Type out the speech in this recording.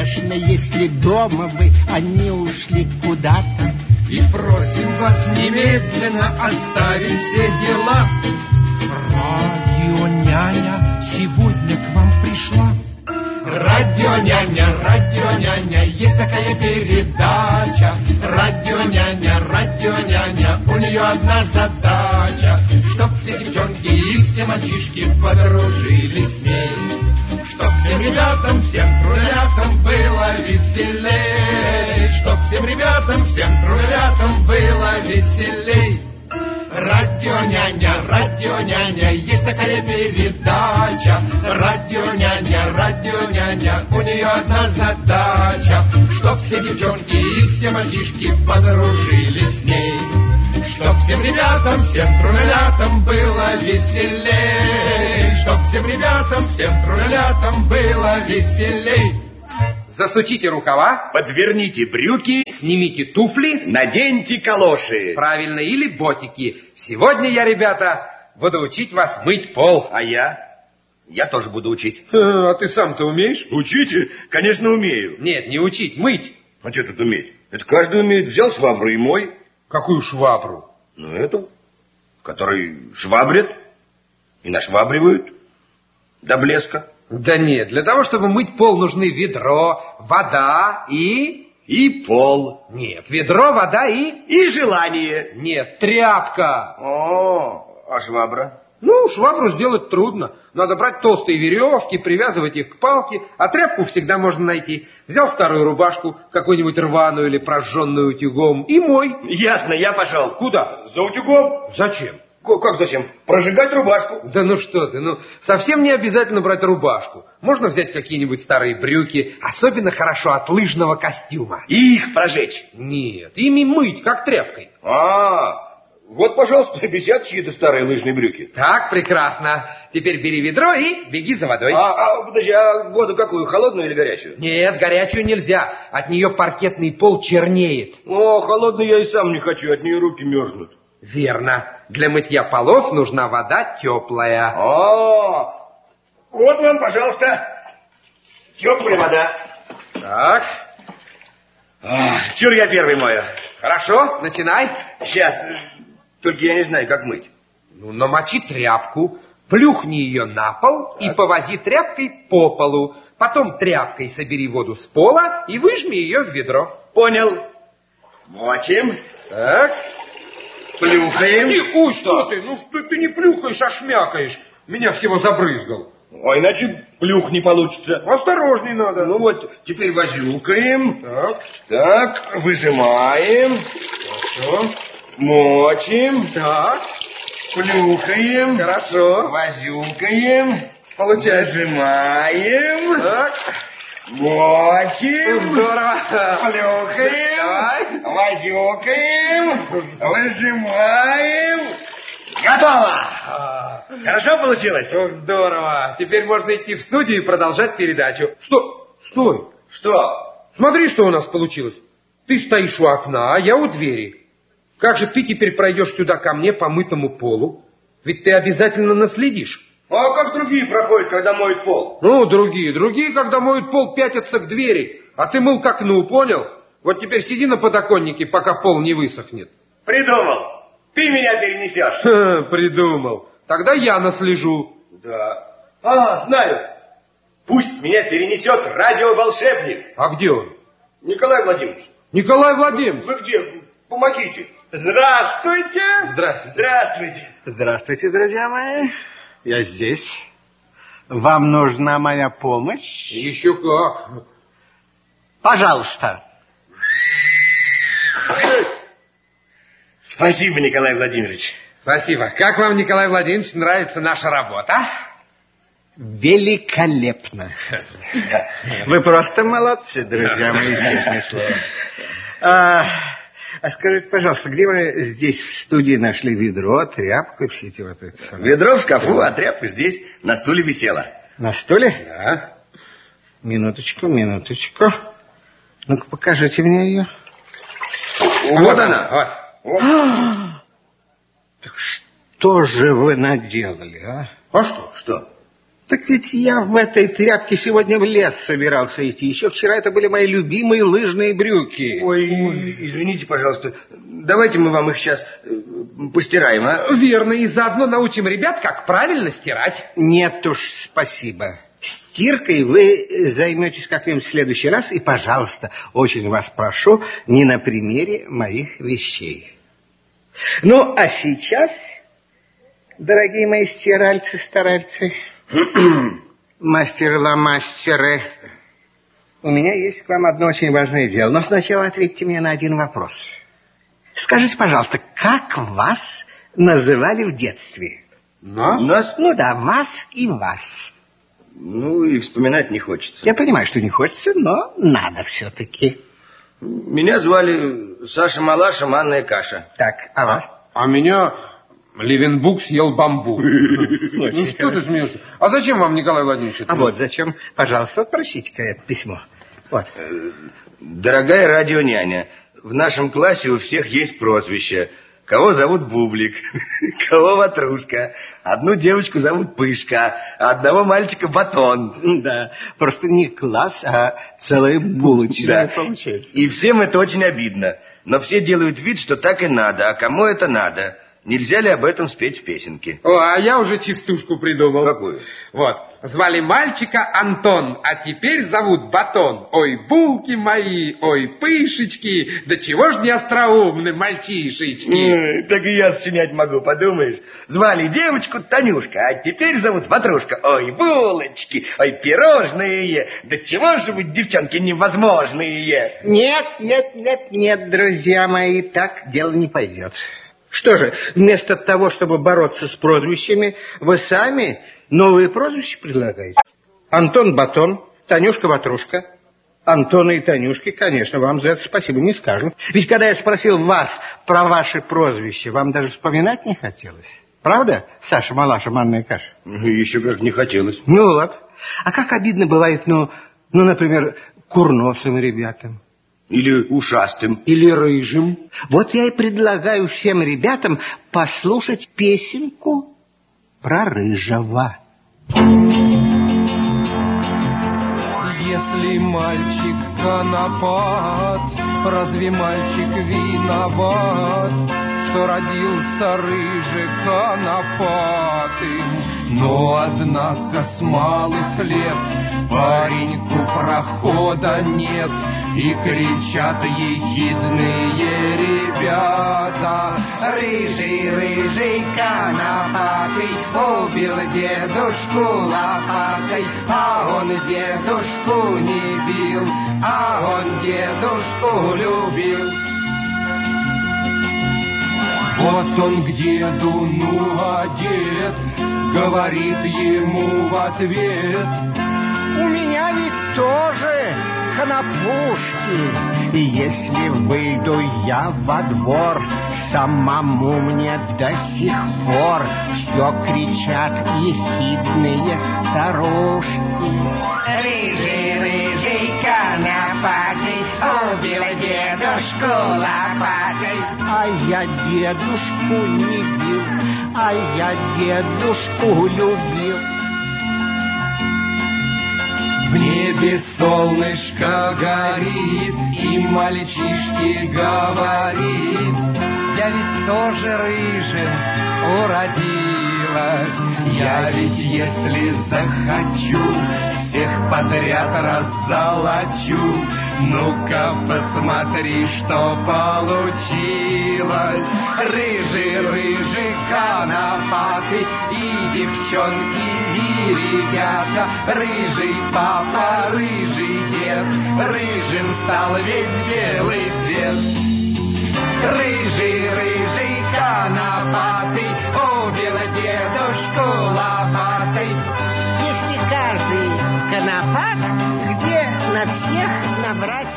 конечно, если дома вы, они ушли куда-то. И просим вас немедленно оставить все дела. Радионяня сегодня к вам пришла. Радионяня, есть такая передача. Радионяня, у нее одна задача, чтоб все девчонки и все мальчишки подружились с ней, чтоб всем ребятам, всем трулятам было веселей, чтоб всем ребятам, всем трулятам было веселей. Радионяня, есть такая передача. Радионяня, у нее одна задача, чтоб все девчонки и все мальчишки подружились с ней, чтоб всем ребятам, всем трулятам было веселей, чтоб всем ребятам, всем трулятам было веселей. Засучите рукава, подверните брюки, снимите туфли, наденьте калоши. Правильно, или ботики. Сегодня я, ребята, буду учить вас мыть пол. А я? Я тоже буду учить. А ты сам-то умеешь? Учить? Конечно, умею. Нет, не учить, мыть. А что тут уметь? Это каждый умеет. Взял швабру и мой. Какую швабру? Ну, эту, который швабрят и нашвабривают до блеска. Да нет, для того, чтобы мыть пол, нужны ведро, вода и пол. Нет, ведро, вода и желание. Нет, тряпка. О, а швабра? Ну, швабру сделать трудно. Надо брать толстые веревки, привязывать их к палке, а тряпку всегда можно найти. Взял старую рубашку, какую-нибудь рваную или прожженную утюгом, и мой. Ясно, я пошел. Куда? За утюгом. Зачем? Как зачем? Прожигать рубашку. Да ну что ты, совсем не обязательно брать рубашку. Можно взять какие-нибудь старые брюки, особенно хорошо от лыжного костюма. И их прожечь? Нет, ими мыть, как тряпкой. Вот, пожалуйста, висят чьи-то старые лыжные брюки. Так, прекрасно. Теперь бери ведро и беги за водой. Подожди, а воду какую, холодную или горячую? Нет, горячую нельзя. От нее паркетный пол чернеет. Холодную я и сам не хочу, от нее руки мерзнут. Верно. Для мытья полов нужна вода теплая. Вот вам, пожалуйста, теплая вода. Так. Чур я первый мою. Хорошо, начинай. Сейчас, только я не знаю, как мыть. Намочи тряпку, плюхни ее на пол и повози тряпкой по полу. Потом тряпкой собери воду с пола и выжми ее в ведро. Понял. Мочим. Так. Плюхаем. Что ты? Что ты не плюхаешь, а шмякаешь? Меня всего забрызгал. Иначе плюх не получится. Осторожней надо. Теперь возюкаем. Так, выжимаем. Хорошо. Мочим. Так. Плюхаем. Хорошо. Возюкаем. Получается. Выжимаем. Так. Мочим. Здорово. Плюхаем. Возюкаем. Выжимаем. Готово. Хорошо получилось? Здорово. Теперь можно идти в студию и продолжать передачу. Стой. Что? Смотри, что у нас получилось. Ты стоишь у окна, а я у двери. Как же ты теперь пройдешь сюда ко мне по мытому полу? Ведь ты обязательно наследишь. А как другие проходят, когда моют пол? Другие, когда моют пол, пятятся к двери. А ты мыл к окну, понял? Вот теперь сиди на подоконнике, пока пол не высохнет. Придумал. Ты меня перенесешь. Придумал. Тогда я наслежу. Да. Знаю. Пусть меня перенесет радиоволшебник. А где он? Николай Владимирович. Николай Владимирович. Вы где? Помогите. Здравствуйте. Здравствуйте. Здравствуйте, друзья мои. Я здесь. Вам нужна моя помощь? Еще как. Пожалуйста. Спасибо, Николай Владимирович. Спасибо. Как вам, Николай Владимирович, нравится наша работа? Великолепно. Вы просто молодцы, друзья мои, честное слово. Скажите, пожалуйста, где вы здесь в студии нашли ведро, тряпку и все эти вот это? Ведро в шкафу, а тряпка здесь на стуле висела. На стуле? Да. Минуточку. Ну-ка, покажите мне ее. Вот она. Вот. Так что же вы наделали, а? А что? Что? Так ведь я в этой тряпке сегодня в лес собирался идти. Еще вчера это были мои любимые лыжные брюки. Ой, извините, пожалуйста, давайте мы вам их сейчас постираем, а? Верно, и заодно научим ребят, как правильно стирать. Нет уж, спасибо. Стиркой вы займетесь как-нибудь в следующий раз. И, пожалуйста, очень вас прошу, не на примере моих вещей. Ну, а сейчас, дорогие мои стиральцы-старальцы, мастеры-ломастеры, у меня есть к вам одно очень важное дело. Но сначала ответьте мне на один вопрос. Скажите, пожалуйста, как вас называли в детстве? Нас? Ну да, вас и вас. Ну, и вспоминать не хочется. Я понимаю, что не хочется, но надо все-таки. Меня звали Саша Малаша, манная каша. Так, а вас? А меня Левенбук съел бамбук. Ну что ты смеешься? А зачем вам, Николай Владимирович? А вот зачем? Пожалуйста, вот прочтите-ка это письмо. Вот. Дорогая радионяня, в нашем классе у всех есть прозвище. Кого зовут Бублик, кого Ватрушка, одну девочку зовут Пышка, а одного мальчика Батон. Да, просто не класс, а целая булочная получается. И всем это очень обидно. Но все делают вид, что так и надо. А кому это надо? Нельзя ли об этом спеть в песенке? О, а я уже частушку придумал. Какую? Вот. Звали мальчика Антон, а теперь зовут Батон. Ой, булки мои, ой, пышечки, да чего ж не остроумны мальчишечки. Так и я сочинять могу, подумаешь. Звали девочку Танюшка, а теперь зовут Ватрушка. Ой, булочки, ой, пирожные, да чего же вы, девчонки, невозможные? Нет, друзья мои, так дело не пойдет. Что же, вместо того, чтобы бороться с прозвищами, вы сами новые прозвища предлагаете? Антон Батон, Танюшка Ватрушка. Антона и Танюшки, конечно, вам за это спасибо не скажу. Ведь когда я спросил вас про ваши прозвища, вам даже вспоминать не хотелось. Правда, Саша Малаша, манная каша? Еще как не хотелось. Ну вот. А как обидно бывает, например, курносым ребятам. Или ушастым. Или рыжим. Вот я и предлагаю всем ребятам послушать песенку про рыжего. Если мальчик конопат, разве мальчик виноват, что родился рыжий конопатым? Но, однако, с малых лет пареньку прохода нет, и кричат ехидные ребята: рыжий, рыжий конопатый убил дедушку лопатой, а он дедушку не бил, а он дедушку любил. Вот он к деду, а дед говорит ему в ответ: у меня ведь тоже конопушки, и если выйду я во двор, самому мне до сих пор все кричат ехидные старушки. Рыжий, рыжий конопатый убил дедушку лопатой, А я дедушку не бил, а я дедушку любил. в небе солнышко горит, и мальчишке говорит: я ведь тоже рыжим уродилась. Я ведь, если захочу, всех подряд раззолочу. Ну-ка посмотри, что получилось. Рыжий, рыжий конопатый, и девчонки, и ребята. Рыжий папа, рыжий дед, рыжим стал весь белый свет. Рыжий, рыжий конопатый убил дедушку лопатой. Если каждый конопат, где на всех набрать